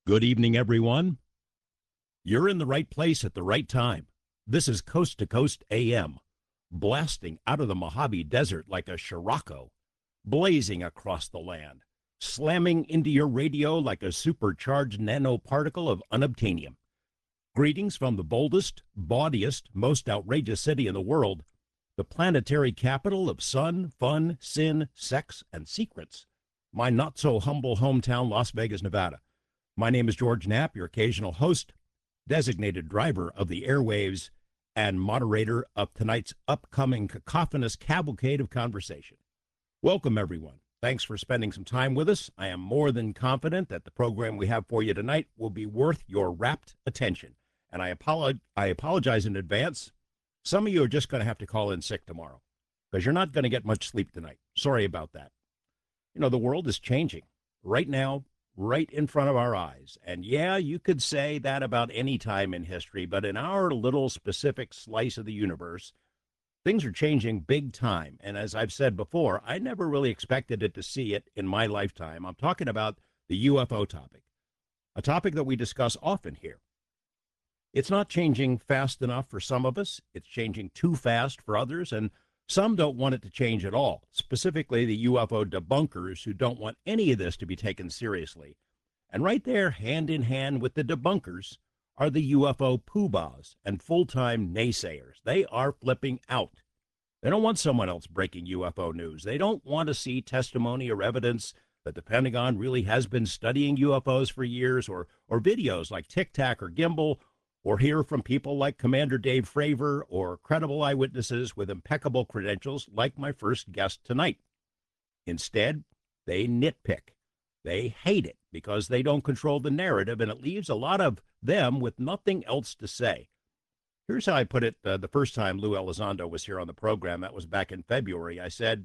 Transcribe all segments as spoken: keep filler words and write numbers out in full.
Good evening, everyone. You're in the right place at the right time. This is Coast to Coast A M, blasting out of the Mojave Desert like a Scirocco, blazing across the land, slamming into your radio like a supercharged nanoparticle of unobtainium. Greetings from the boldest, bawdiest, most outrageous city in the world, the planetary capital of sun, fun, sin, sex, and secrets, my not-so-humble hometown, Las Vegas, Nevada. My name is George Knapp, your occasional host, designated driver of the airwaves, and moderator of tonight's upcoming cacophonous cavalcade of conversation. Welcome, everyone. Thanks for spending some time with us. I am more than confident that the program we have for you tonight will be worth your rapt attention. And I, apolog- I apologize in advance. Some of you are just going to have to call in sick tomorrow because you're not going to get much sleep tonight. Sorry about that. You know, the world is changing right now, right in front of our eyes. And yeah, you could say that about any time in history, but in our little specific slice of the universe, things are changing big time. And as I've said before, I never really expected it to see it in my lifetime. I'm talking about the U F O topic, a topic that we discuss often here. It's not changing fast enough for some of us. It's changing too fast for others. And some don't want it to change at all, specifically the U F O debunkers who don't want any of this to be taken seriously. And right there, hand in hand with the debunkers, are the U F O poobahs and full-time naysayers. They are flipping out. They don't want someone else breaking U F O news. They don't want to see testimony or evidence that the Pentagon really has been studying U F Os for years, or, or videos like Tic Tac or Gimbal, or hear from people like Commander Dave Fravor, or credible eyewitnesses with impeccable credentials like my first guest tonight. Instead, they nitpick. They hate it because they don't control the narrative, and it leaves a lot of them with nothing else to say. Here's how I put it uh, the first time Lou Elizondo was here on the program. That was back in February. I said,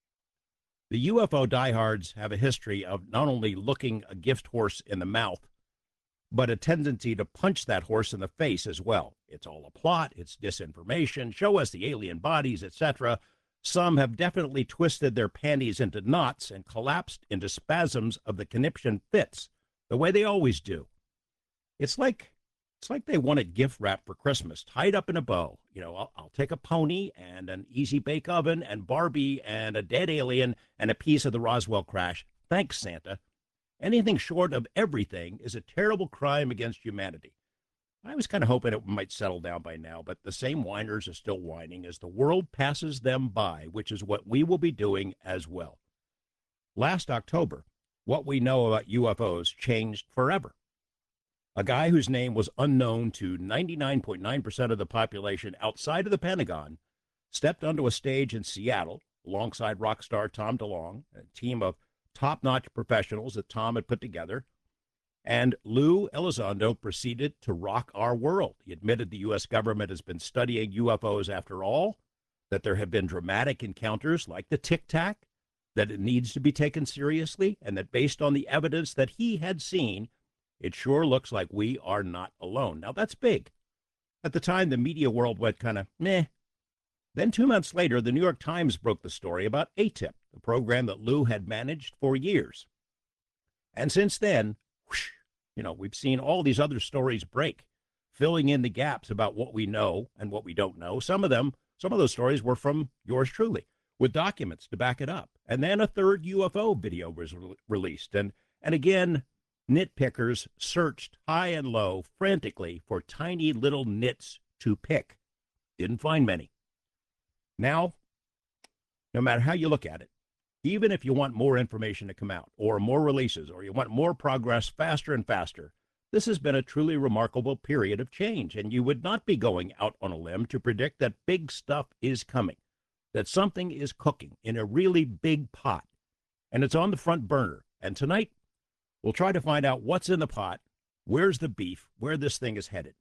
the U F O diehards have a history of not only looking a gift horse in the mouth, but a tendency to punch that horse in the face as well. It's all a plot, it's disinformation, show us the alien bodies, et cetera. Some have definitely twisted their panties into knots and collapsed into spasms of the conniption fits, the way they always do. It's like it's like they wanted gift wrap for Christmas, tied up in a bow. You know, I'll, I'll take a pony and an easy bake oven and Barbie and a dead alien and a piece of the Roswell crash. Thanks, Santa. Anything short of everything is a terrible crime against humanity. I was kind of hoping it might settle down by now, but the same whiners are still whining as the world passes them by, which is what we will be doing as well. Last October, what we know about U F Os changed forever. A guy whose name was unknown to ninety-nine point nine percent of the population outside of the Pentagon stepped onto a stage in Seattle alongside rock star Tom DeLonge, a team of top-notch professionals that Tom had put together, and Lou Elizondo proceeded to rock our world. He admitted the U S government has been studying U F Os after all, that there have been dramatic encounters like the Tic Tac, that it needs to be taken seriously, and that based on the evidence that he had seen, it sure looks like we are not alone. Now, that's big. At the time, the media world went kind of meh. Then two months later, the New York Times broke the story about A T I P, the program that Lou had managed for years. And since then, whoosh, you know, we've seen all these other stories break, filling in the gaps about what we know and what we don't know. Some of them, some of those stories were from yours truly, with documents to back it up. And then a third U F O video was re- released. And, and again, nitpickers searched high and low frantically for tiny little nits to pick. Didn't find many. Now, no matter how you look at it, even if you want more information to come out, or more releases, or you want more progress faster and faster, this has been a truly remarkable period of change, and you would not be going out on a limb to predict that big stuff is coming, that something is cooking in a really big pot, and it's on the front burner. And tonight, we'll try to find out what's in the pot, where's the beef, where this thing is headed.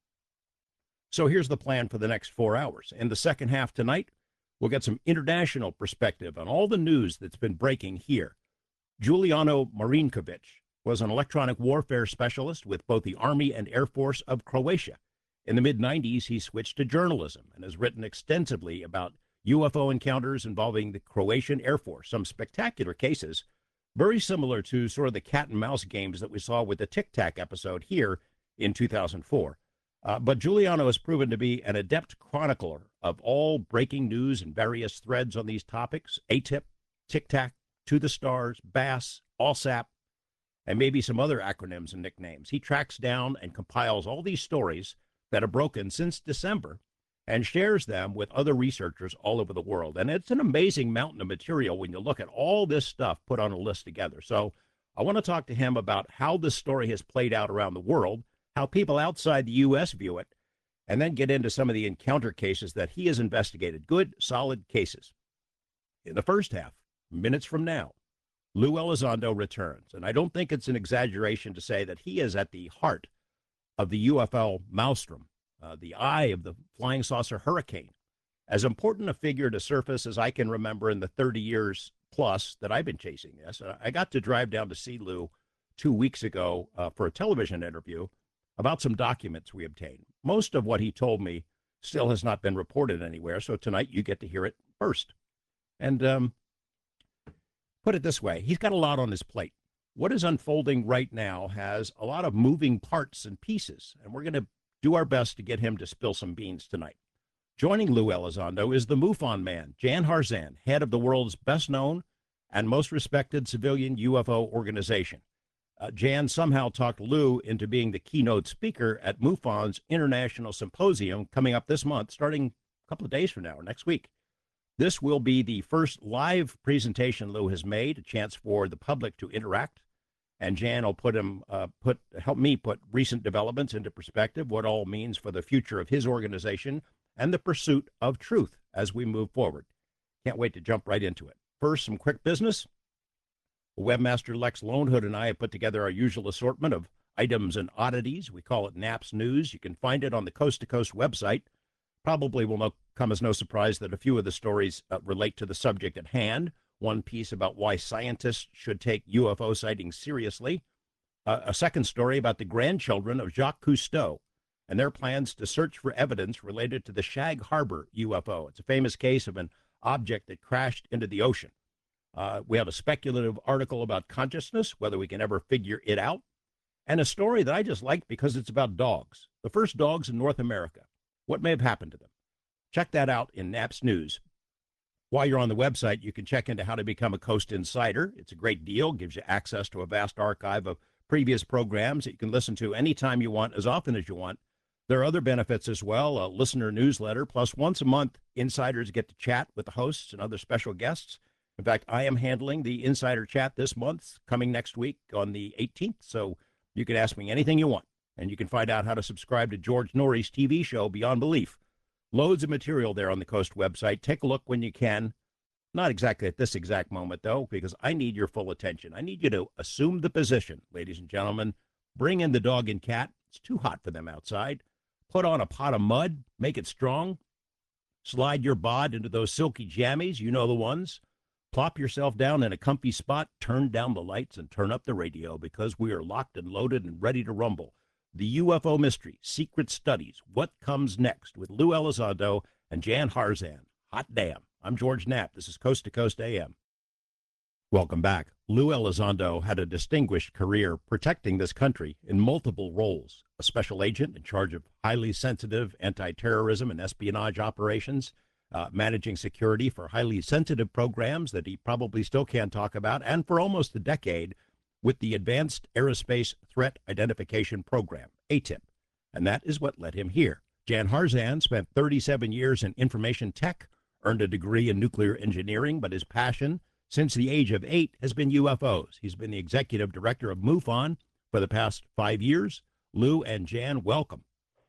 So here's the plan for the next four hours. In the second half tonight, we'll get some international perspective on all the news that's been breaking here. Giuliano Marinkovic was an electronic warfare specialist with both the Army and Air Force of Croatia. In the mid nineties, he switched to journalism and has written extensively about U F O encounters involving the Croatian Air Force, some spectacular cases Very similar to sort of the cat and mouse games that we saw with the Tic Tac episode here in two thousand four. Uh, but Giuliano has proven to be an adept chronicler of all breaking news and various threads on these topics: A T I P, Tic Tac, To the Stars, BASS, ALSAP, and maybe some other acronyms and nicknames. He tracks down and compiles all these stories that have broken since December and shares them with other researchers all over the world. And it's an amazing mountain of material when you look at all this stuff put on a list together. So I want to talk to him about how this story has played out around the world, how people outside the U S view it, and then get into some of the encounter cases that he has investigated. Good, solid cases. In the first half, minutes from now, Lou Elizondo returns. And I don't think it's an exaggeration to say that he is at the heart of the U F O maelstrom, uh, the eye of the flying saucer hurricane. As important a figure to surface as I can remember in the thirty years plus that I've been chasing this. I got to drive down to see Lou two weeks ago uh, for a television interview about some documents we obtained. Most of what he told me still has not been reported anywhere, so tonight you get to hear it first. And um, put it this way, he's got a lot on his plate. What is unfolding right now has a lot of moving parts and pieces, and we're going to do our best to get him to spill some beans tonight. Joining Lou Elizondo is the MUFON man, Jan Harzan, head of the world's best-known and most respected civilian U F O organization. Uh, Jan somehow talked Lou into being the keynote speaker at MUFON's International Symposium coming up this month, starting a couple of days from now, or next week. This will be the first live presentation Lou has made, a chance for the public to interact. And Jan will put him, uh, put help me put recent developments into perspective, what all means for the future of his organization and the pursuit of truth as we move forward. Can't wait to jump right into it. First, some quick business. Webmaster Lex Lonehood and I have put together our usual assortment of items and oddities. We call it Naps News. You can find it on the Coast to Coast website. Probably will no, come as no surprise that a few of the stories uh, relate to the subject at hand. One piece about why scientists should take U F O sightings seriously. Uh, a second story about the grandchildren of Jacques Cousteau and their plans to search for evidence related to the Shag Harbor U F O. It's a famous case of an object that crashed into the ocean. Uh, we have a speculative article about consciousness, whether we can ever figure it out, and a story that I just like because it's about dogs, the first dogs in North America. What may have happened to them? Check that out in Naps News. While you're on the website, you can check into how to become a Coast Insider. It's a great deal, gives you access to a vast archive of previous programs that you can listen to anytime you want, as often as you want. There are other benefits as well, a listener newsletter, plus once a month, insiders get to chat with the hosts and other special guests. In fact, I am handling the Insider Chat this month, coming next week on the eighteenth, so you can ask me anything you want, and you can find out how to subscribe to George Norrie's T V show, Beyond Belief. Loads of material there on the Coast website. Take a look when you can. Not exactly at this exact moment, though, because I need your full attention. I need you to assume the position, ladies and gentlemen. Bring in the dog and cat. It's too hot for them outside. Put on a pot of mud. Make it strong. Slide your bod into those silky jammies. You know the ones. Plop yourself down in a comfy spot. Turn down the lights and turn up the radio, because we are locked and loaded and ready to rumble. The U F O Mystery, Secret Studies, What Comes Next, with Lou Elizondo and Jan Harzan. Hot damn. I'm George Knapp. This is Coast to Coast A M. Welcome back. Lou Elizondo had a distinguished career protecting this country in multiple roles. A special agent in charge of highly sensitive anti-terrorism and espionage operations, uh, managing security for highly sensitive programs that he probably still can't talk about, and for almost a decade with the Advanced Aerospace Threat Identification Program, A T I P. And that is what led him here. Jan Harzan spent thirty-seven years in information tech, earned a degree in nuclear engineering, but his passion since the age of eight has been U F Os. He's been the executive director of MUFON for the past five years. Lou and Jan, welcome.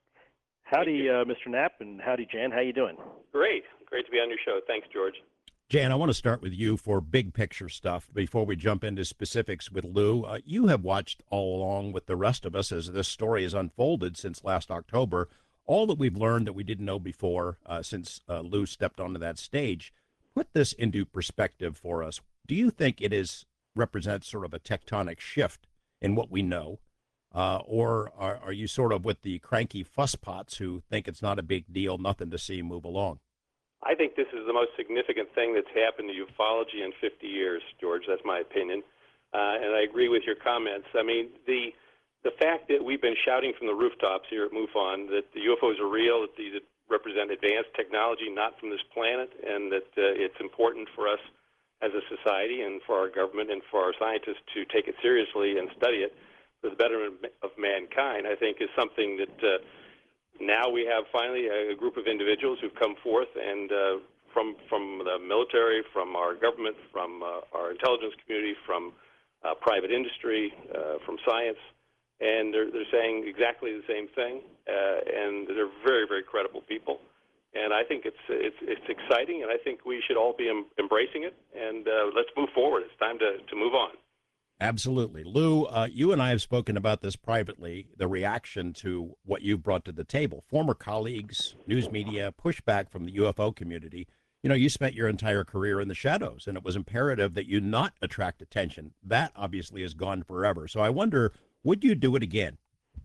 Howdy, uh, Mister Knapp, and howdy, Jan. How you doing? Great. Great to be on your show. Thanks, George. Jan, I want to start with you for big picture stuff before we jump into specifics with Lou. Uh, you have watched all along with the rest of us as this story has unfolded since last October, all that we've learned that we didn't know before uh, since uh, Lou stepped onto that stage. Put this into perspective for us. Do you think it is represents sort of a tectonic shift in what we know? Uh, or are, are you sort of with the cranky fusspots who think it's not a big deal, nothing to see, move along? I think this is the most significant thing that's happened to ufology in fifty years, George. That's my opinion. uh, and I agree with your comments. I mean, the the fact that we've been shouting from the rooftops here at MUFON that the U F Os are real, that these represent advanced technology not from this planet, and that uh, it's important for us as a society and for our government and for our scientists to take it seriously and study it for the betterment of mankind, I think is something that uh, now we have finally a group of individuals who've come forth and uh, from from the military, from our government, from uh, our intelligence community, from uh, private industry, uh, from science, and they're, they're saying exactly the same thing, uh, and they're very, very credible people. And I think it's it's it's exciting, and I think we should all be em- embracing it. And uh, let's move forward. It's time to, to move on. Absolutely. Lou, uh, you and I have spoken about this privately, the reaction to what you brought to the table. Former colleagues, news media, pushback from the U F O community. You know, you spent your entire career in the shadows, and it was imperative that you not attract attention. That obviously is gone forever. So I wonder, would you do it again?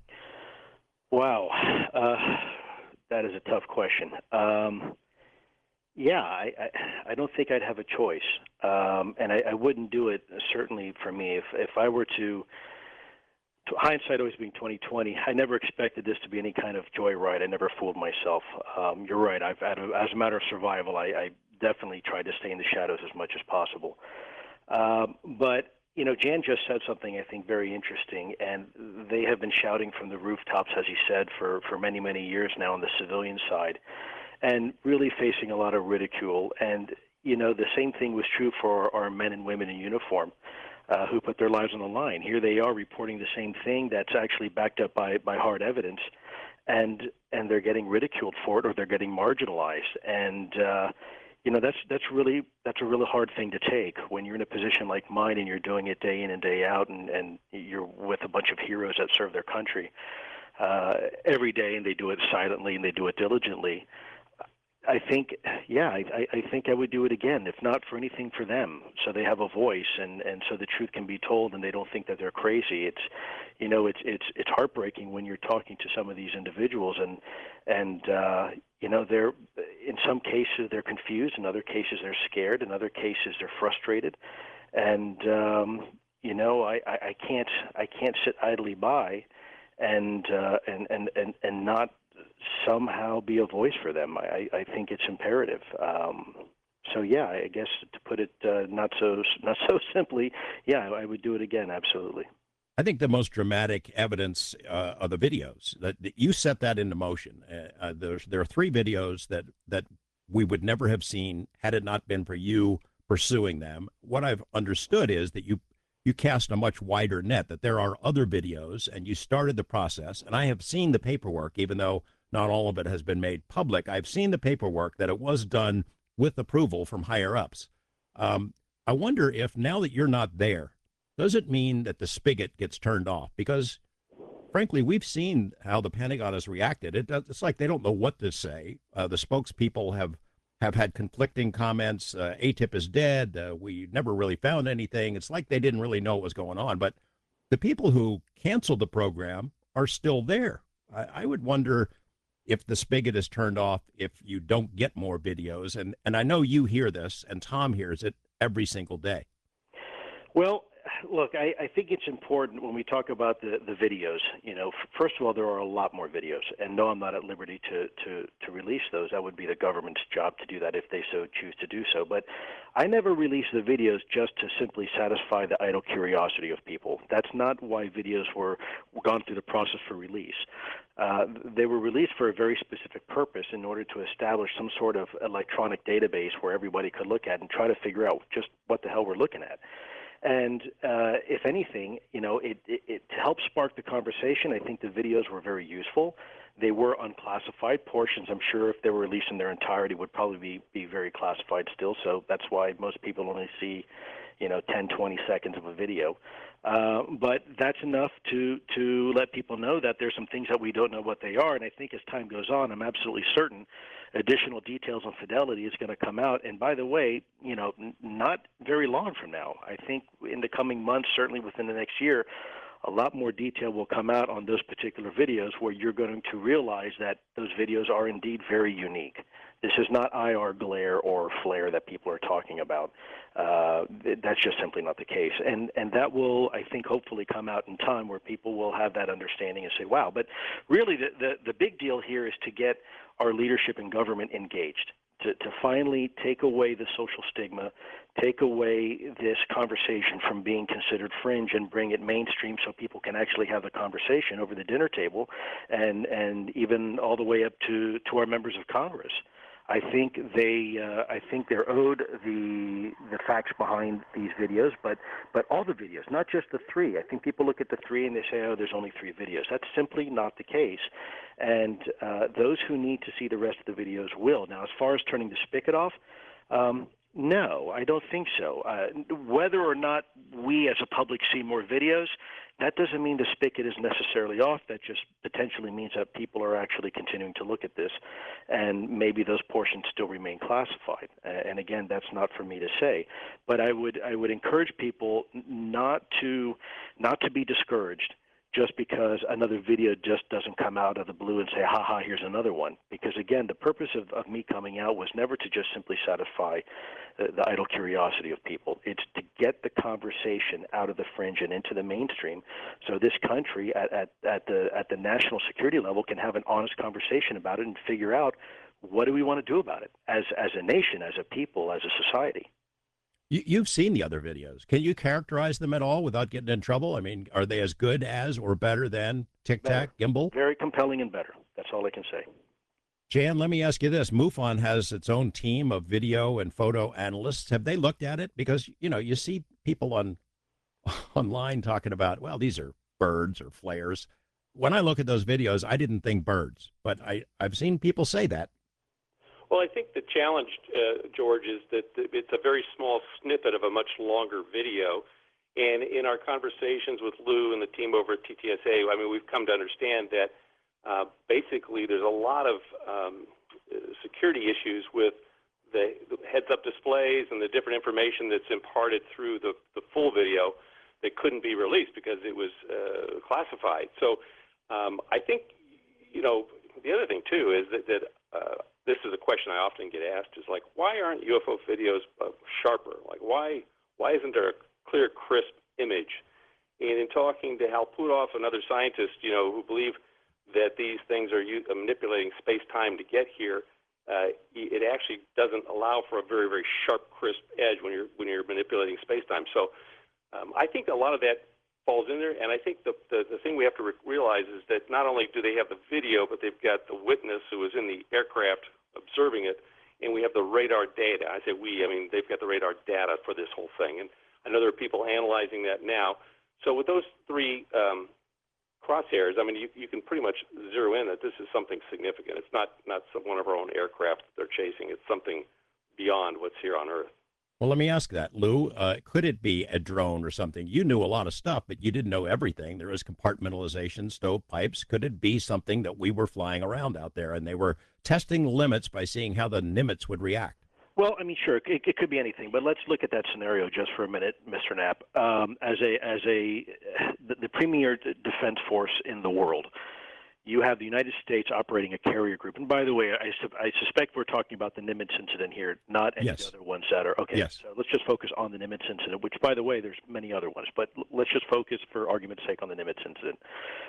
Wow. Uh, that is a tough question. Um, yeah, I, I, I don't think I'd have a choice. Um, and I, I wouldn't do it, uh, certainly for me. If, if I were to, to, hindsight always being twenty twenty, I never expected this to be any kind of joyride. I never fooled myself. Um, you're right. I've, as a matter of survival, I, I definitely tried to stay in the shadows as much as possible. Um, but You know, Jan just said something I think very interesting, and they have been shouting from the rooftops, as he said, for, for many, many years now on the civilian side, and really facing a lot of ridicule. And, you know, the same thing was true for our men and women in uniform uh, who put their lives on the line. Here they are reporting the same thing that's actually backed up by, by hard evidence, and and they're getting ridiculed for it, or they're getting marginalized. And, uh, You know, that's that's really that's a really hard thing to take when you're in a position like mine and you're doing it day in and day out, and, and you're with a bunch of heroes that serve their country uh, every day, and they do it silently and they do it diligently. I think, yeah, I, I think I would do it again, if not for anything for them, so they have a voice, and, and so the truth can be told, and they don't think that they're crazy. It's, you know, it's it's it's heartbreaking when you're talking to some of these individuals, and and uh, you know, they're in some cases they're confused, in other cases they're scared, in other cases they're frustrated, and um, you know, I, I, I can't I can't sit idly by, and uh, and and and and not somehow be a voice for them. I, I think it's imperative. Um, so yeah, I guess to put it uh, not so not so simply, yeah, I would do it again. Absolutely. I think the most dramatic evidence uh, are the videos that, that you set that into motion. Uh, uh, there's, there are three videos that that we would never have seen had it not been for you pursuing them. What I've understood is that you you cast a much wider net, that there are other videos, and you started the process. And I have seen the paperwork, even though not all of it has been made public. I've seen the paperwork that it was done with approval from higher ups. Um, I wonder if now that you're not there, does it mean that the spigot gets turned off? Because, frankly, we've seen how the Pentagon has reacted. It, it's like they don't know what to say. Uh, the spokespeople have have had conflicting comments. Uh, A T I P is dead. Uh, we never really found anything. It's like they didn't really know what was going on. But the people who canceled the program are still there. I, I would wonder if the spigot is turned off if you don't get more videos. And, and I know you hear this, and Tom hears it every single day. Well, look, I, I think it's important when we talk about the, the videos, you know, f- first of all, there are a lot more videos. And no, I'm not at liberty to, to, to release those. That would be the government's job to do that if they so choose to do so. But I never release the videos just to simply satisfy the idle curiosity of people. That's not why videos were, were gone through the process for release. Uh, they were released for a very specific purpose in order to establish some sort of electronic database where everybody could look at and try to figure out just what the hell we're looking at. And uh, if anything, you know, it, it, it helped spark the conversation. I think the videos were very useful. They were unclassified portions. I'm sure if they were released in their entirety, would probably be, be very classified still. So that's why most people only see, you know, ten, twenty seconds of a video. Uh, but that's enough to, to let people know that there's some things that we don't know what they are. And I think as time goes on, I'm absolutely certain additional details on Fidelity is going to come out. And by the way, you know, n- not very long from now. I think in the coming months, certainly within the next year, a lot more detail will come out on those particular videos where you're going to realize that those videos are indeed very unique. This is not I R glare or flare that people are talking about. Uh, that's just simply not the case. And and that will, I think, hopefully come out in time where people will have that understanding and say, wow. But really the, the, the big deal here is to get our leadership and government engaged, to, to finally take away the social stigma, take away this conversation from being considered fringe and bring it mainstream so people can actually have the conversation over the dinner table and, and even all the way up to, to our members of Congress. I think they, uh, I think they're owed the the facts behind these videos, but but all the videos, not just the three. I think people look at the three and they say, oh, there's only three videos. That's simply not the case, and uh, those who need to see the rest of the videos will. Now, as far as turning the spigot off, um, no, I don't think so. Uh, whether or not we as a public see more videos, that doesn't mean the spigot is necessarily off. That just potentially means that people are actually continuing to look at this, and maybe those portions still remain classified. And again, that's not for me to say. But I would I would encourage people not to not to be discouraged just because another video just doesn't come out of the blue and say, ha ha, here's another one. Because again, the purpose of, of me coming out was never to just simply satisfy the, the idle curiosity of people. It's to get the conversation out of the fringe and into the mainstream so this country at, at, at the at the national security level can have an honest conversation about it and figure out what do we want to do about it as, as a nation, as a people, as a society. You, you've seen the other videos. Can you characterize them at all without getting in trouble? I mean, are they as good as or better than Tic Tac, Gimbal? Very compelling and better. That's all I can say. Jan, let me ask you this. MUFON has its own team of video and photo analysts. Have they looked at it? Because, you know, you see people on online talking about, well, these are birds or flares. When I look at those videos, I didn't think birds, but I, I've seen people say that. Well, I think the challenge, uh, George, is that it's a very small snippet of a much longer video. And in our conversations with Lou and the team over at T T S A, I mean, we've come to understand that uh, basically there's a lot of um, security issues with the, the heads-up displays and the different information that's imparted through the, the full video that couldn't be released because it was uh, classified. So um, I think, you know, the other thing, too, is that, that uh, this is a question I often get asked, is like, why aren't U F O videos uh, sharper? Like, why why isn't there a clear, crisp image? And in talking to Hal Puthoff and other scientists, you know, who believe that these things are u- manipulating space-time to get here, uh, it actually doesn't allow for a very, very sharp, crisp edge when you're when you're manipulating space-time. So um, I think a lot of that falls in there, and I think the, the, the thing we have to re- realize is that not only do they have the video, but they've got the witness who was in the aircraft observing it, and we have the radar data. I say we, I mean they've got the radar data for this whole thing, and I know there are people analyzing that now. So with those three um, crosshairs, I mean you, you can pretty much zero in that this is something significant. It's not, not some, one of our own aircraft that they're chasing. It's something beyond what's here on Earth. Well, let me ask that, Lou. Uh, could it be a drone or something? You knew a lot of stuff, but you didn't know everything. There is compartmentalization, stovepipes. Could it be something that we were flying around out there and they were testing limits by seeing how the Nimitz would react? Well, I mean, sure, it, it could be anything, but let's look at that scenario just for a minute, Mister Knapp. Um, as a as a the, the premier defense force in the world, you have the United States operating a carrier group. And by the way, I, su- I suspect we're talking about the Nimitz incident here, not any yes. other ones that are. Okay, yes. So let's just focus on the Nimitz incident, which, by the way, there's many other ones. But l- let's just focus, for argument's sake, on the Nimitz incident.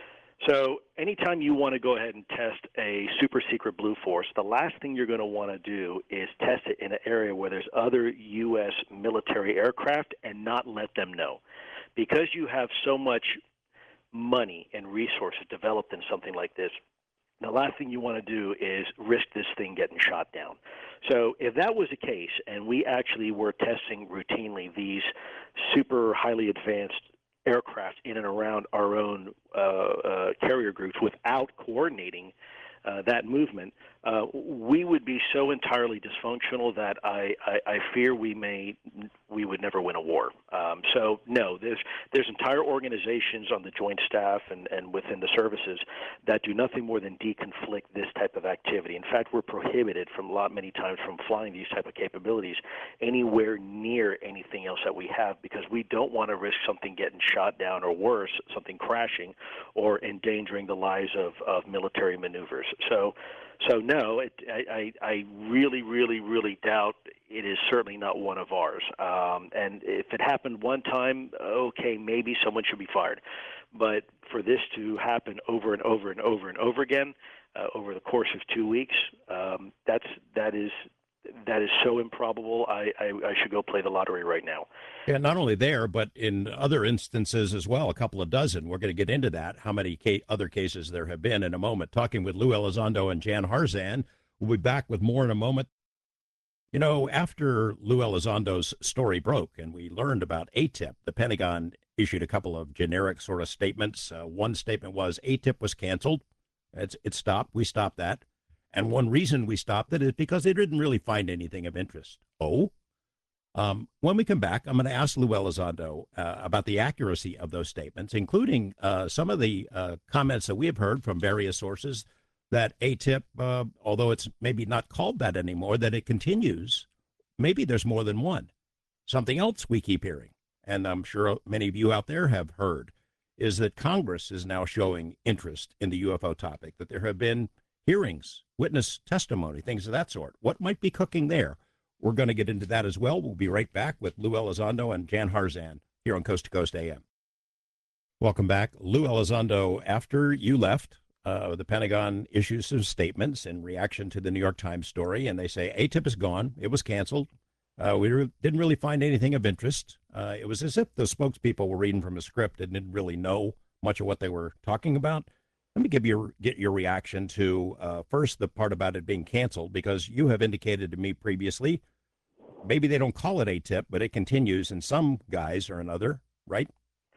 So anytime you want to go ahead and test a super secret Blue Force, the last thing you're going to want to do is test it in an area where there's other U S military aircraft and not let them know. Because you have so much money and resources developed in something like this, the last thing you want to do is risk this thing getting shot down. So if that was the case, and we actually were testing routinely these super highly advanced aircraft in and around our own uh, uh, carrier groups without coordinating uh, that movement, uh, we would be so entirely dysfunctional that I, I, I fear we may we would never win a war. Um, so no, there's there's entire organizations on the Joint Staff and, and within the services that do nothing more than deconflict this type of activity. In fact, we're prohibited from a lot many times from flying these type of capabilities anywhere near anything else that we have, because we don't want to risk something getting shot down, or worse, something crashing or endangering the lives of, of military maneuvers. So So no, it, I, I, I really, really, really doubt it is certainly not one of ours. Um, and if it happened one time, okay, maybe someone should be fired. But for this to happen over and over and over and over again uh, over the course of two weeks, um, that's that is that is so improbable. I, I, I should go play the lottery right now. And not only there, but in other instances as well, a couple of dozen. We're going to get into that, how many ca- other cases there have been in a moment. Talking with Lou Elizondo and Jan Harzan. We'll be back with more in a moment. You know, after Lou Elizondo's story broke and we learned about A T I P, the Pentagon issued a couple of generic sort of statements. Uh, one statement was A T I P was canceled. It's, it stopped. We stopped that. And one reason we stopped it is because they didn't really find anything of interest. Oh? Um, when we come back, I'm going to ask Lou Elizondo uh, about the accuracy of those statements, including uh, some of the uh, comments that we have heard from various sources that A T I P, uh, although it's maybe not called that anymore, that it continues. Maybe there's more than one. Something else we keep hearing, and I'm sure many of you out there have heard, is that Congress is now showing interest in the U F O topic, that there have been hearings, witness testimony, things of that sort. What might be cooking there? We're going to get into that as well. We'll be right back with Lou Elizondo and Jan Harzan here on Coast to Coast A M. Welcome back. Lou Elizondo, after you left, uh, the Pentagon issues some statements in reaction to the New York Times story, and they say A T I P is gone. It was canceled. Uh, we re- didn't really find anything of interest. Uh, it was as if the spokespeople were reading from a script and didn't really know much of what they were talking about. Let me give you get your reaction to uh, first the part about it being canceled, because you have indicated to me previously maybe they don't call it A T I P, but it continues in some guise or another, right?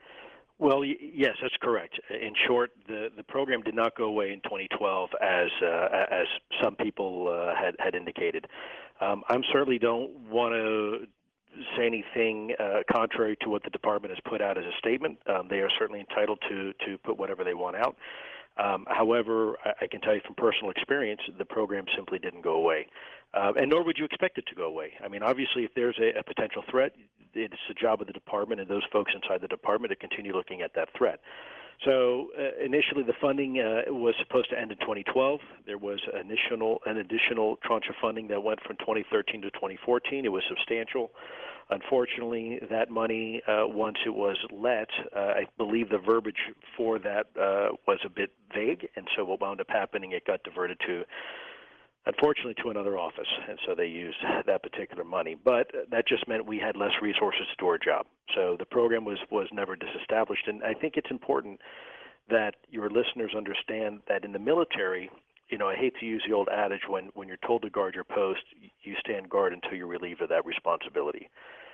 Well, y- yes, that's correct. In short, the, the program did not go away in twenty twelve as uh, as some people uh, had had indicated. Um, I certainly don't want to say anything uh, contrary to what the department has put out as a statement. Um, they are certainly entitled to to put whatever they want out. Um, however, I, I can tell you from personal experience, the program simply didn't go away, uh, and nor would you expect it to go away. I mean, obviously, if there's a, a potential threat, it's the job of the department and those folks inside the department to continue looking at that threat. So uh, initially, the funding uh, was supposed to end in twenty twelve. There was initial, an additional tranche of funding that went from twenty thirteen to twenty fourteen. It was substantial. Unfortunately, that money, uh, once it was let, uh, I believe the verbiage for that uh, was a bit vague, and so what wound up happening, it got diverted to, unfortunately, to another office, and so they used that particular money. But that just meant we had less resources to do our job. So the program was, was never disestablished, and I think it's important that your listeners understand that in the military, you know, I hate to use the old adage, when, when you're told to guard your post, you stand guard until you're relieved of that responsibility.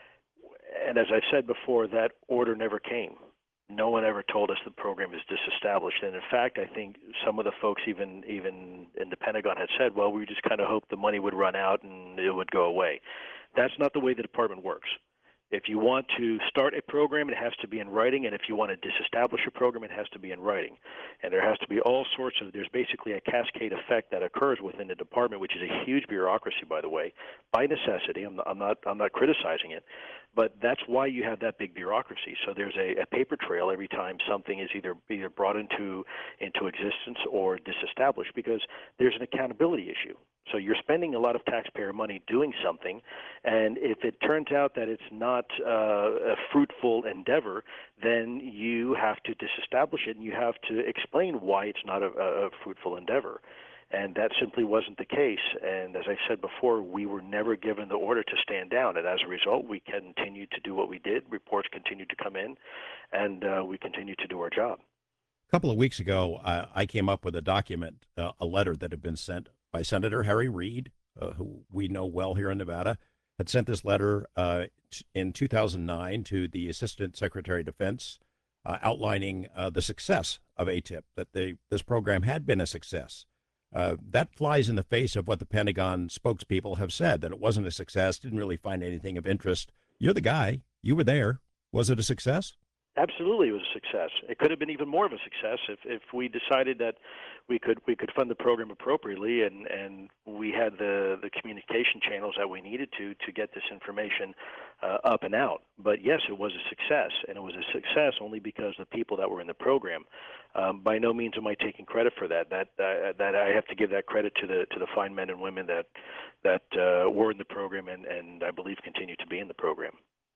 And as I've said before, that order never came. No one ever told us the program is disestablished. And in fact, I think some of the folks even even in the Pentagon had said, well, we just kind of hoped the money would run out and it would go away. That's not the way the department works. If you want to start a program, it has to be in writing, and if you want to disestablish a program, it has to be in writing. And there has to be all sorts of, there's basically a cascade effect that occurs within the department, which is a huge bureaucracy, by the way, by necessity. I'm not, I'm not, I'm not criticizing it, but that's why you have that big bureaucracy. So there's a, a paper trail every time something is either either brought into into existence or disestablished, because there's an accountability issue. So you're spending a lot of taxpayer money doing something, and if it turns out that it's not uh, a fruitful endeavor, then you have to disestablish it, and you have to explain why it's not a, a fruitful endeavor. And that simply wasn't the case. And as I said before, we were never given the order to stand down. And as a result, we continued to do what we did. Reports continued to come in, and uh, we continued to do our job. A couple of weeks ago, uh, I came up with a document, uh, a letter that had been sent by Senator Harry Reid, uh, who we know well here in Nevada, had sent this letter uh, in two thousand nine to the Assistant Secretary of Defense, uh, outlining uh, the success of A T I P, that they, this program had been a success. Uh, that flies in the face of what the Pentagon spokespeople have said, that it wasn't a success, didn't really find anything of interest. You're the guy. You were there. Was it a success? Absolutely, it was a success. It could have been even more of a success if, if we decided that we could we could fund the program appropriately, and, and we had the, the communication channels that we needed to to get this information uh, up and out. But yes, it was a success, and it was a success only because the people that were in the program Um, by no means am I taking credit for that. That uh, that I have to give that credit to the to the fine men and women that that uh, were in the program and, and I believe continue to be in the program.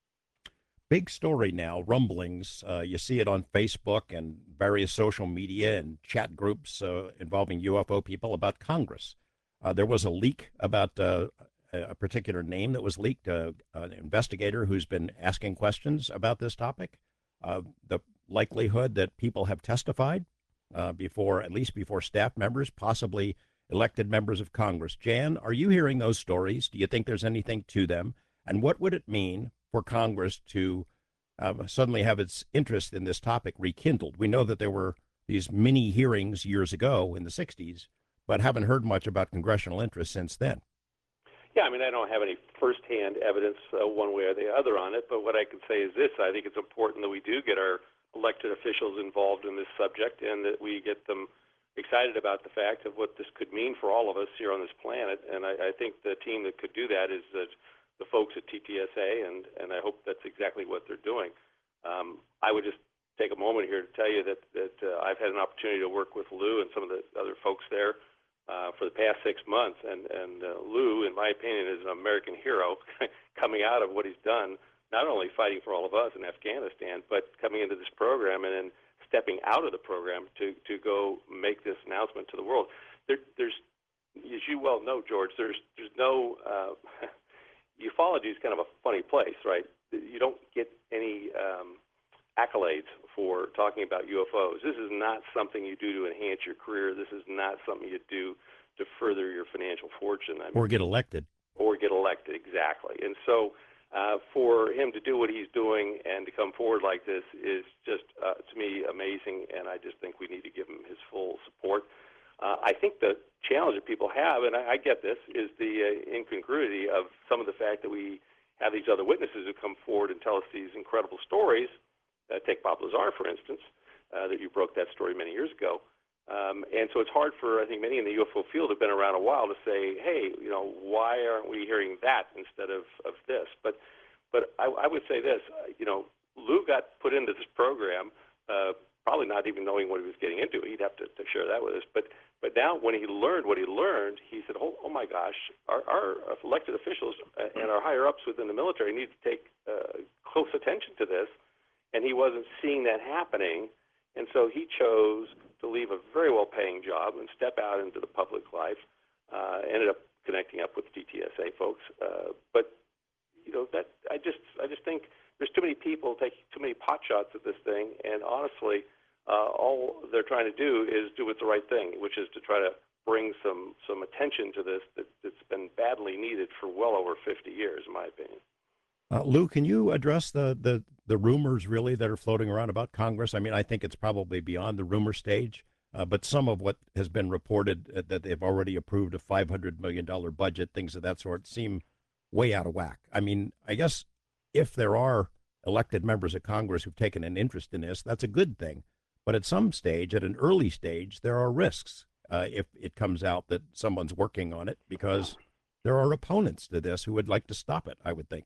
Big story now, rumblings. Uh, you see it on Facebook and various social media and chat groups uh, involving U F O people about Congress. Uh, there was a leak about uh, a particular name that was leaked, uh, an investigator who's been asking questions about this topic. Uh, the likelihood that people have testified uh, before, at least before staff members, possibly elected members of Congress. Jan, are you hearing those stories? Do you think there's anything to them? And what would it mean for Congress to um, suddenly have its interest in this topic rekindled? We know that there were these mini hearings years ago in the sixties, but haven't heard much about congressional interest since then. Yeah, I mean, I don't have any firsthand evidence uh, one way or the other on it, but what I can say is this. I think it's important that we do get our elected officials involved in this subject and that we get them excited about the fact of what this could mean for all of us here on this planet. And I, I think the team that could do that is the, the folks at T T S A, and, and I hope that's exactly what they're doing. Um, I would just take a moment here to tell you that, that uh, I've had an opportunity to work with Lou and some of the other folks there Uh, for the past six months, and, and uh, Lou, in my opinion, is an American hero coming out of what he's done, not only fighting for all of us in Afghanistan, but coming into this program and then stepping out of the program to, to go make this announcement to the world. There, there's, as you well know, George, there's, there's no, uh, ufology is kind of a funny place, right? You don't get any um, accolades for talking about U F Os. This is not something you do to enhance your career. This is not something you do to further your financial fortune. I mean, or get elected. Or get elected, exactly. And so uh, for him to do what he's doing and to come forward like this is just, uh, to me, amazing, and I just think we need to give him his full support. Uh, I think the challenge that people have, and I, I get this, is the uh, incongruity of some of the fact that we have these other witnesses who come forward and tell us these incredible stories. Uh, take Bob Lazar, for instance, uh, that you broke that story many years ago. Um, and so it's hard for, I think, many in the U F O field have been around a while to say, hey, you know, why aren't we hearing that instead of, of this? But but I, I would say this, uh, you know, Lou got put into this program uh, probably not even knowing what he was getting into. He'd have to, to share that with us. But but now when he learned what he learned, he said, oh, oh my gosh, our, our elected officials and our higher-ups within the military need to take uh, close attention to this. And he wasn't seeing that happening, and so he chose to leave a very well-paying job and step out into the public life. Uh, ended up connecting up with T T S A folks, uh, but you know that I just I just think there's too many people taking too many pot shots at this thing, and honestly, uh, all they're trying to do is do what's the right thing, which is to try to bring some some attention to this that, that's been badly needed for well over fifty years, in my opinion. Uh, Lou, can you address the, the, the rumors really that are floating around about Congress? I mean, I think it's probably beyond the rumor stage, uh, but some of what has been reported uh, that they've already approved a five hundred million dollars budget, things of that sort, seem way out of whack. I mean, I guess if there are elected members of Congress who've taken an interest in this, that's a good thing. But at some stage, at an early stage, there are risks uh, if it comes out that someone's working on it, because there are opponents to this who would like to stop it, I would think.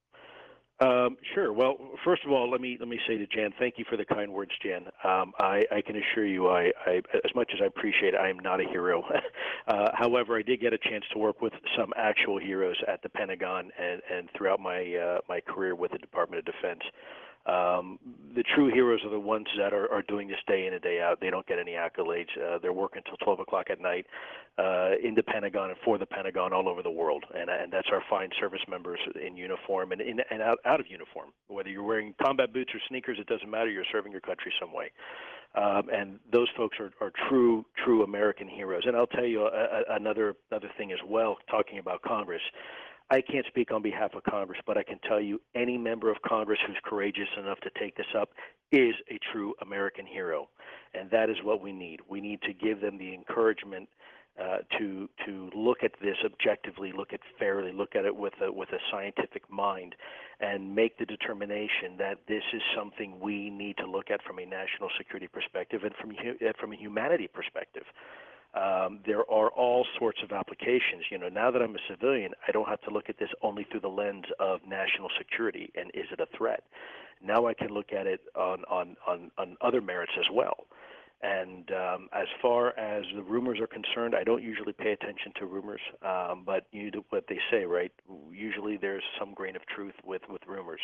Um, sure. Well, first of all, let me let me say to Jan, thank you for the kind words, Jan. Um, I, I can assure you, I, I, as much as I appreciate it, I am not a hero. uh, however, I did get a chance to work with some actual heroes at the Pentagon and, and throughout my uh, my career with the Department of Defense. Um, the true heroes are the ones that are, are doing this day in and day out. They don't get any accolades. Uh, they're working until twelve o'clock at night uh, in the Pentagon and for the Pentagon all over the world. And, and that's our fine service members in uniform and, in, and out, out of uniform. Whether you're wearing combat boots or sneakers, it doesn't matter. You're serving your country some way. Um, and those folks are, are true, true American heroes. And I'll tell you a, a, another, another thing as well, talking about Congress. I can't speak on behalf of Congress, but I can tell you any member of Congress who's courageous enough to take this up is a true American hero, and that is what we need. We need to give them the encouragement uh, to to look at this objectively, look at fairly, look at it with a, with a scientific mind, and make the determination that this is something we need to look at from a national security perspective and from from a humanity perspective. Um, there are all sorts of applications. You know, now that I'm a civilian, I don't have to look at this only through the lens of national security and is it a threat. Now I can look at it on, on, on, on other merits as well. And um, as far as the rumors are concerned, I don't usually pay attention to rumors, um, but you do what they say, right? Usually there's some grain of truth with, with rumors.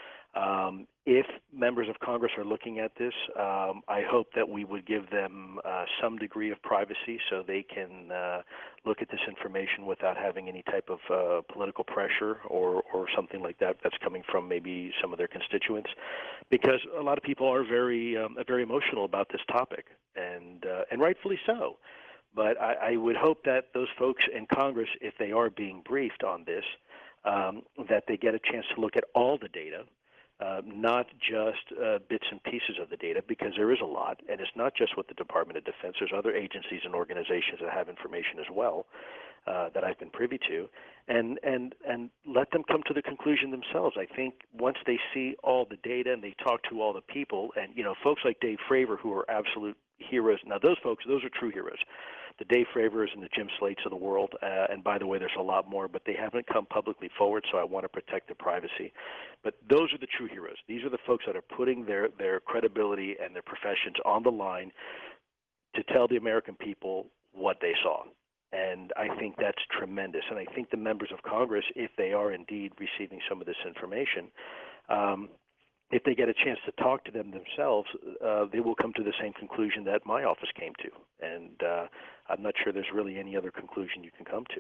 Um, if members of Congress are looking at this, um, I hope that we would give them uh, some degree of privacy so they can uh, look at this information without having any type of uh, political pressure or, or something like that that's coming from maybe some of their constituents, because a lot of people are very um, very emotional about this topic, and uh, and rightfully so. But I, I would hope that those folks in Congress, if they are being briefed on this, um, that they get a chance to look at all the data. Uh, not just uh, bits and pieces of the data, because there is a lot, and it's not just with the Department of Defense. There's other agencies and organizations that have information as well uh, that I've been privy to, and and and let them come to the conclusion themselves. I think once they see all the data and they talk to all the people, and you know, folks like Dave Fravor, who are absolute heroes. Now, those folks, those are true heroes. The Dave Fravors and the Jim Slates of the world, uh, and by the way, there's a lot more, but they haven't come publicly forward, so I want to protect their privacy. But those are the true heroes. These are the folks that are putting their, their credibility and their professions on the line to tell the American people what they saw. And I think that's tremendous. And I think the members of Congress, if they are indeed receiving some of this information, um, if they get a chance to talk to them themselves, uh, they will come to the same conclusion that my office came to. And uh, I'm not sure there's really any other conclusion you can come to.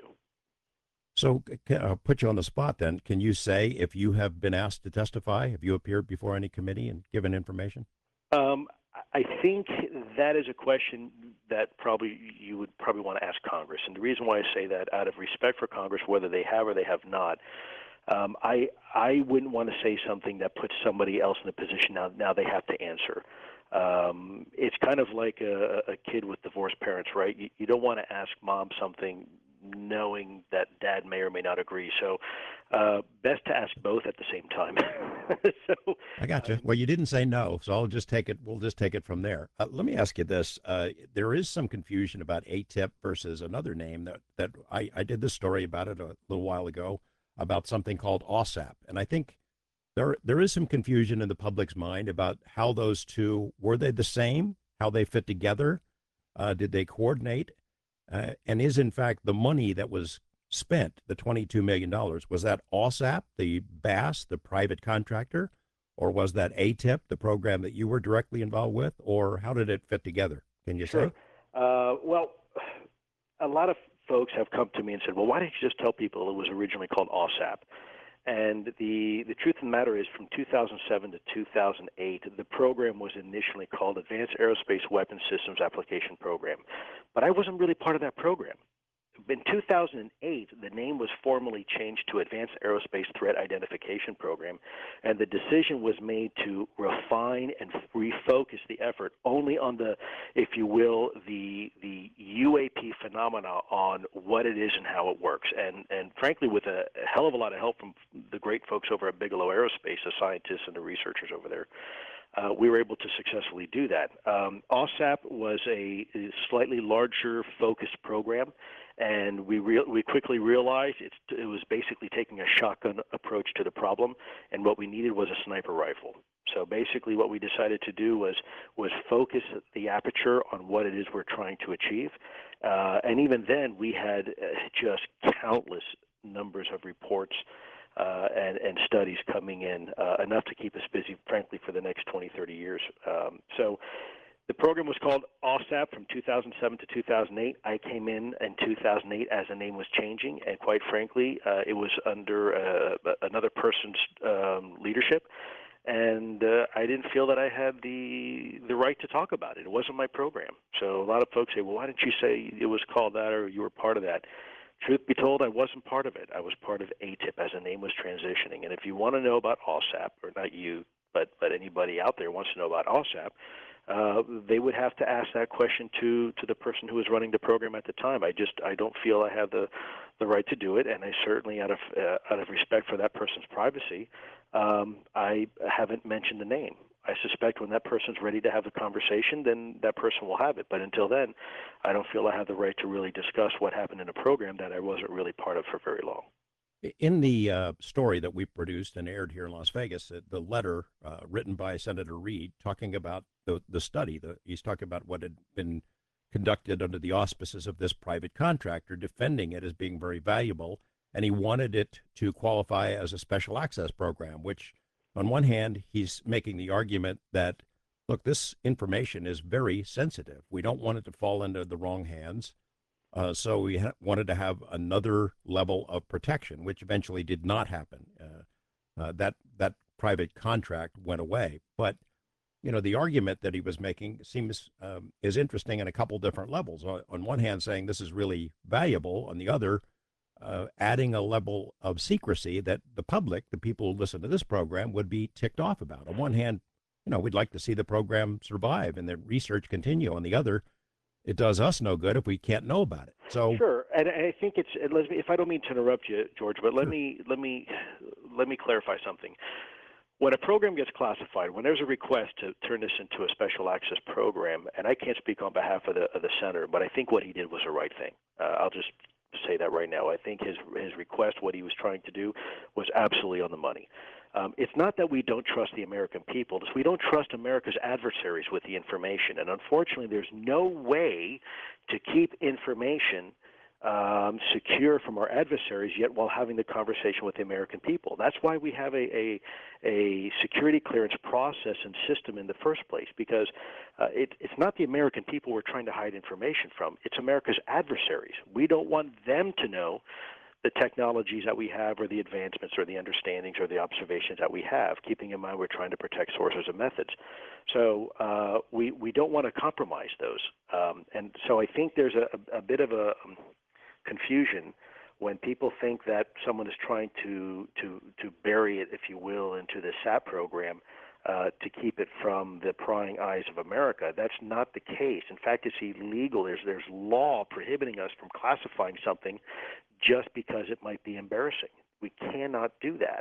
So I'll put you on the spot then. Can you say if you have been asked to testify, have you appeared before any committee and given information? Um, I think that is a question that probably you would probably want to ask Congress. And the reason why I say that, out of respect for Congress, whether they have or they have not, Um, I I wouldn't want to say something that puts somebody else in a position now now they have to answer. Um, it's kind of like a, a kid with divorced parents, right? You, you don't want to ask mom something knowing that dad may or may not agree. So uh, best to ask both at the same time. so, I got you. Well, you didn't say no, so I'll just take it. We'll just take it from there. Uh, let me ask you this: uh, there is some confusion about A T I P versus another name that that I, I did this story about it a little while ago, about something called OSAP. And I think there there is some confusion in the public's mind about how those two, were they the same, how they fit together, uh, did they coordinate, uh, and is in fact the money that was spent, the twenty-two million dollars, was that OSAP, the B A S, the private contractor, or was that A T I P, the program that you were directly involved with, or how did it fit together? Can you sure. say? Uh, well, a lot of folks have come to me and said, well, why didn't you just tell people it was originally called OSAP? And the, the truth of the matter is, from two thousand seven to two thousand eight, the program was initially called Advanced Aerospace Weapons Systems Application Program. But I wasn't really part of that program. In two thousand eight, the name was formally changed to Advanced Aerospace Threat Identification Program, and the decision was made to refine and refocus the effort only on the, if you will, the the U A P phenomena, on what it is and how it works. And and frankly, with a hell of a lot of help from the great folks over at Bigelow Aerospace, the scientists and the researchers over there, Uh, we were able to successfully do that. Um, OSAP was a, a slightly larger focused program, and we re- we quickly realized it's, it was basically taking a shotgun approach to the problem, and what we needed was a sniper rifle. So basically what we decided to do was was focus the aperture on what it is we're trying to achieve. Uh, and even then, we had uh, just countless numbers of reports Uh, and, and studies coming in, uh, enough to keep us busy, frankly, for the next twenty, thirty years. Um, so the program was called OSAP from two thousand seven to two thousand eight. I came in in two thousand eight as the name was changing, and quite frankly, uh, it was under uh, another person's um, leadership. And uh, I didn't feel that I had the the right to talk about it. It wasn't my program. So a lot of folks say, well, why didn't you say it was called that or you were part of that? Truth be told, I wasn't part of it. I was part of A T I P as the name was transitioning. And if you want to know about OSAP, or not you, but, but anybody out there wants to know about OSAP, uh, they would have to ask that question to, to the person who was running the program at the time. I just I don't feel I have the, the right to do it, and I certainly, out of uh, out of respect for that person's privacy, um, I haven't mentioned the name. I suspect when that person's ready to have the conversation, then that person will have it. But until then, I don't feel I have the right to really discuss what happened in a program that I wasn't really part of for very long. In the uh, story that we produced and aired here in Las Vegas, uh, the letter uh, written by Senator Reid talking about the, the study, the, he's talking about what had been conducted under the auspices of this private contractor, defending it as being very valuable. And he wanted it to qualify as a special access program, which on one hand, he's making the argument that, look, this information is very sensitive. We don't want it to fall into the wrong hands. Uh, so we ha- wanted to have another level of protection, which eventually did not happen. Uh, uh, that that private contract went away. But you know, the argument that he was making seems um, is interesting on a couple different levels. On, on one hand, saying this is really valuable. On the other, uh, adding a level of secrecy that the public, the people who listen to this program, would be ticked off about. On one hand, you know, we'd like to see the program survive and the research continue. On the other, it does us no good if we can't know about it. So sure, and I think it's. Let me, if I don't mean to interrupt you, George, but let Sure. me let me let me clarify something. When a program gets classified, when there's a request to turn this into a special access program, and I can't speak on behalf of the of the center, but I think what he did was the right thing. Uh, I'll just say that right now. I think his his request, what he was trying to do, was absolutely on the money. Um, it's not that we don't trust the American people. It's we don't trust America's adversaries with the information. And unfortunately, there's no way to keep information um, secure from our adversaries yet while having the conversation with the American people. That's why we have a, a, a security clearance process and system in the first place, because uh, it, it's not the American people we're trying to hide information from. It's America's adversaries. We don't want them to know the technologies that we have or the advancements or the understandings or the observations that we have, keeping in mind we're trying to protect sources and methods. So uh, we, we don't want to compromise those. Um, and so I think there's a, a bit of a um, confusion when people think that someone is trying to, to, to bury it, if you will, into the S A P program uh, to keep it from the prying eyes of America. That's not the case. In fact, it's illegal. There's, there's law prohibiting us from classifying something just because it might be embarrassing. We cannot do that.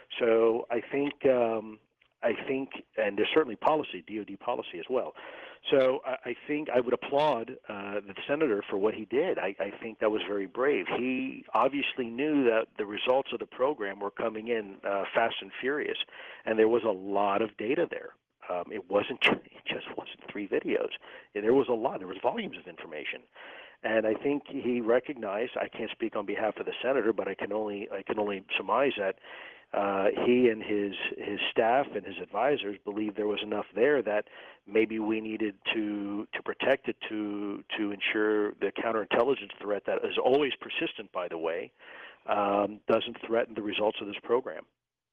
So I think, um, I think, and there's certainly policy, D O D policy as well. So I, I think I would applaud uh, the senator for what he did. I, I think that was very brave. He obviously knew that the results of the program were coming in uh, fast and furious, and there was a lot of data there. Um, it wasn't it just wasn't three videos. There was a lot. There was volumes of information. And I think he recognized, I can't speak on behalf of the senator, but I can only I can only surmise that uh, he and his his staff and his advisors believed there was enough there that maybe we needed to to protect it to to ensure the counterintelligence threat that is always persistent, by the way, um, doesn't threaten the results of this program.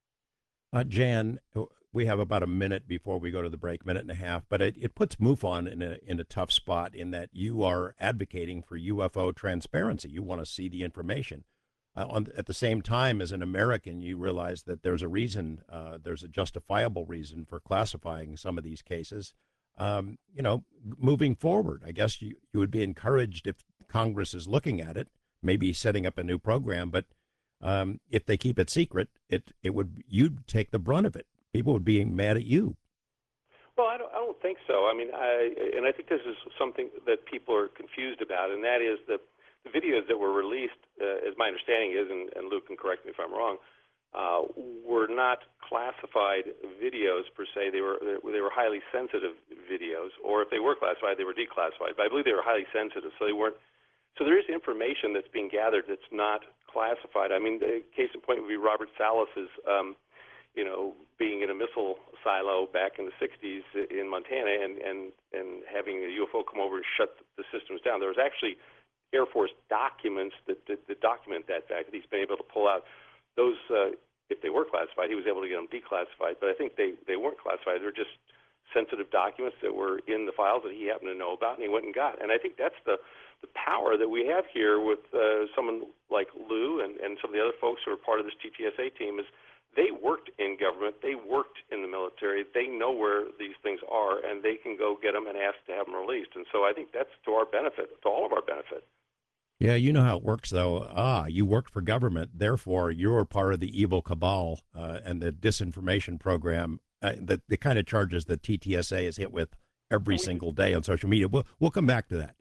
Uh, Jan, we have about a minute before we go to the break, minute and a half, but it, it puts MUFON in a in a tough spot in that you are advocating for U F O transparency. You want to see the information. Uh, on, at the same time, as an American, you realize that there's a reason, uh, there's a justifiable reason for classifying some of these cases. Um, you know, moving forward, I guess you, you would be encouraged if Congress is looking at it, maybe setting up a new program, but um, if they keep it secret, it, it would, you'd take the brunt of it. People would be mad at you. Well, I don't, I don't think so. I mean, I, and I think this is something that people are confused about, and that is the, the videos that were released, uh, as my understanding is, and, and Luke can correct me if I'm wrong, uh, were not classified videos per se. They were they were highly sensitive videos, or if they were classified, they were declassified. But I believe they were highly sensitive, so they weren't. So there is information that's being gathered that's not classified. I mean, the case in point would be Robert Salas's, um, you know, being in a missile silo back in the sixties in Montana and, and, and having a U F O come over and shut the systems down. There was actually Air Force documents that, that, that document that fact, that he's been able to pull out. Those, uh, if they were classified, he was able to get them declassified. But I think they, they weren't classified. They're just sensitive documents that were in the files that he happened to know about, and he went and got. And I think that's the the power that we have here with uh, someone like Lou and, and some of the other folks who are part of this T T S A team is they worked in government, they worked in the military, they know where these things are, and they can go get them and ask to have them released. And so I think that's to our benefit, to all of our benefit. Yeah, you know how it works, though. Ah, you worked for government, therefore you're part of the evil cabal uh, and the disinformation program, uh, the, the kind of charges that T T S A is hit with every single day on social media. We'll, we'll come back to that. I, yeah, let's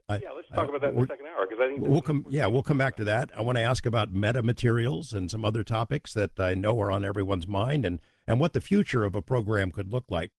let's talk Uh, about that in we're- the second hour because I think We'll come, yeah, we'll come back to that. I want to ask about metamaterials and some other topics that I know are on everyone's mind, and and what the future of a program could look like.